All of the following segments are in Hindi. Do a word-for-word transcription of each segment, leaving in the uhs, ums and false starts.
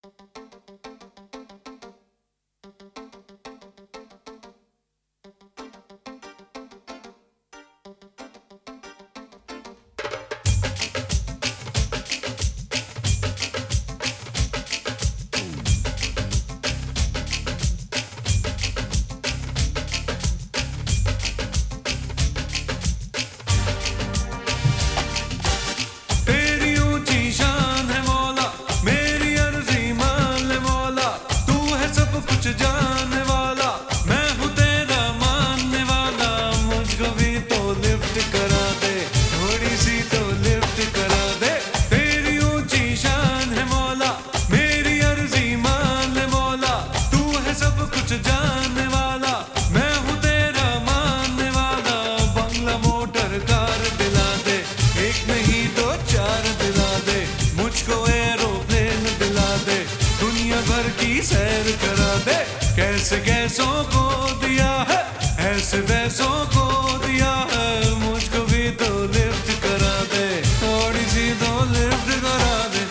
जाने वाला मैं हूँ तेरा मानने वाला, मुझको भी तो लिफ्ट करा दे, थोड़ी सी तो लिफ्ट करा दे। तेरी ऊंची शान है मौला, मेरी अर्जी मान ले मौला, तू है सब कुछ जानने वाला, मैं हूँ तेरा मानने वाला। बंगला मोटर कार दिला दे, एक नहीं तो चार दिला दे, मुझको एरोप्लेन दिला दे, दुनिया भर की सैर करा दे। कैसे कैसों को दिया है, ऐसे वैसों को दिया है, मुझको भी तो लिफ्ट करा दे, थोड़ी सी तो लिफ्ट करा दे।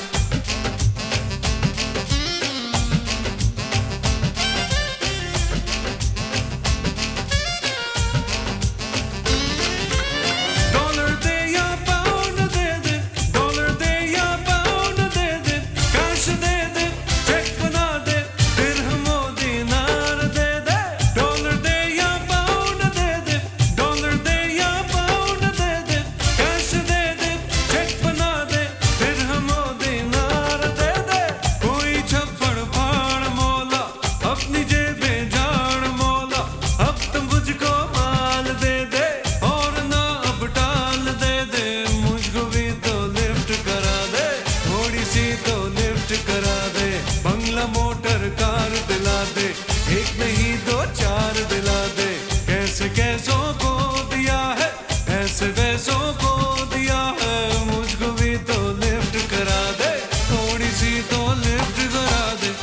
डॉलर दे या पाउंड दे दे, डॉलर दे या पाउंड दे दे, कैश दे दे, चेक बना दे, दिरहमो दिनार दे दे। डॉलर दे या पाउंड दे दे, डॉलर दे या पाउंड दे दे, कैश दे दे, चेक बना दे, दिरहमो दिनार दे दे। कोई छप्पड़ फाड़ मौला, अपनी जेबें झाड़ मौला, अब तुम मुझको माल दे दे, और ना अब टाल दे दे, मुझको भी तो लिफ्ट करा दे, थोड़ी सी तो लिफ्ट करा दे। बंगला मोटर कार दिला दे, एक नहीं दो चार दिला दे। कैसे कैसों को दिया है, ऐसे वैसों को दिया है, मुझको भी तो लिफ्ट करा दे, थोड़ी सी तो लिफ्ट करा दे।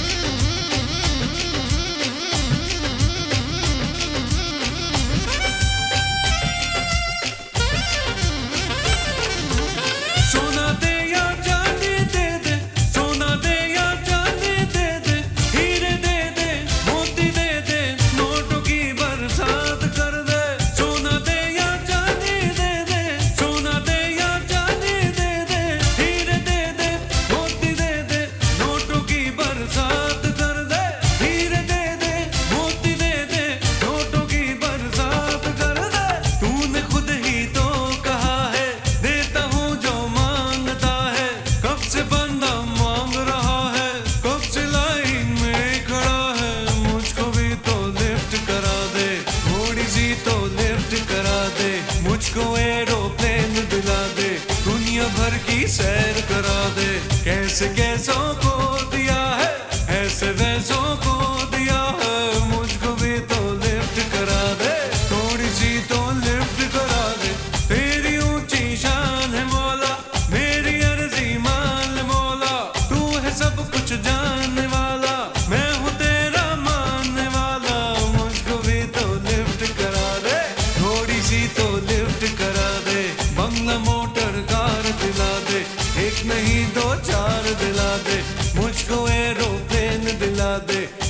सोना दे या चांदी दे दे, सोना दे या चांदी दे दे, हीरे दे दे, मोती दे दे, नोटों की बरसात कर दे। सोना दे या चांदी दे दे, सोना दे या चांदी दे दे, हीरे दे दे, मोती दे दे, नोटों की बरसात कर दे। हीरे दे दे, मोती दे दे, नोटों की बरसात कर दे। तूने खुद ही तो कहा है, देता हूँ जो मांगता है, कब से बंदा मांग रहा है, कब से लाइन में खड़ा है, मुझको भी तो लिफ्ट करा दे, थोड़ी सी तो लिफ्ट करा दे। मुझको एरोप्लेन दिला दे, दुनिया भर की सैर करा दे। कैसे कैसों को दिया है, ऐसे वैसों को दिया है, मुझको भी तो लिफ्ट करा दे, थोड़ी सी तो लिफ्ट करा दे। तेरी ऊंची शान है मौला, मेरी अर्जी मान ले मौला, तू है सब कुछ जानने वाला, मैं हूँ तेरा मानने वाला, मुझको भी तो लिफ्ट करा दे, थोड़ी सी तो लिफ्ट करा दे। बंगला मोटर कार दिला दे, एक नहीं दो चार दिला दे, मुझको एरोप्लेन दिला दे,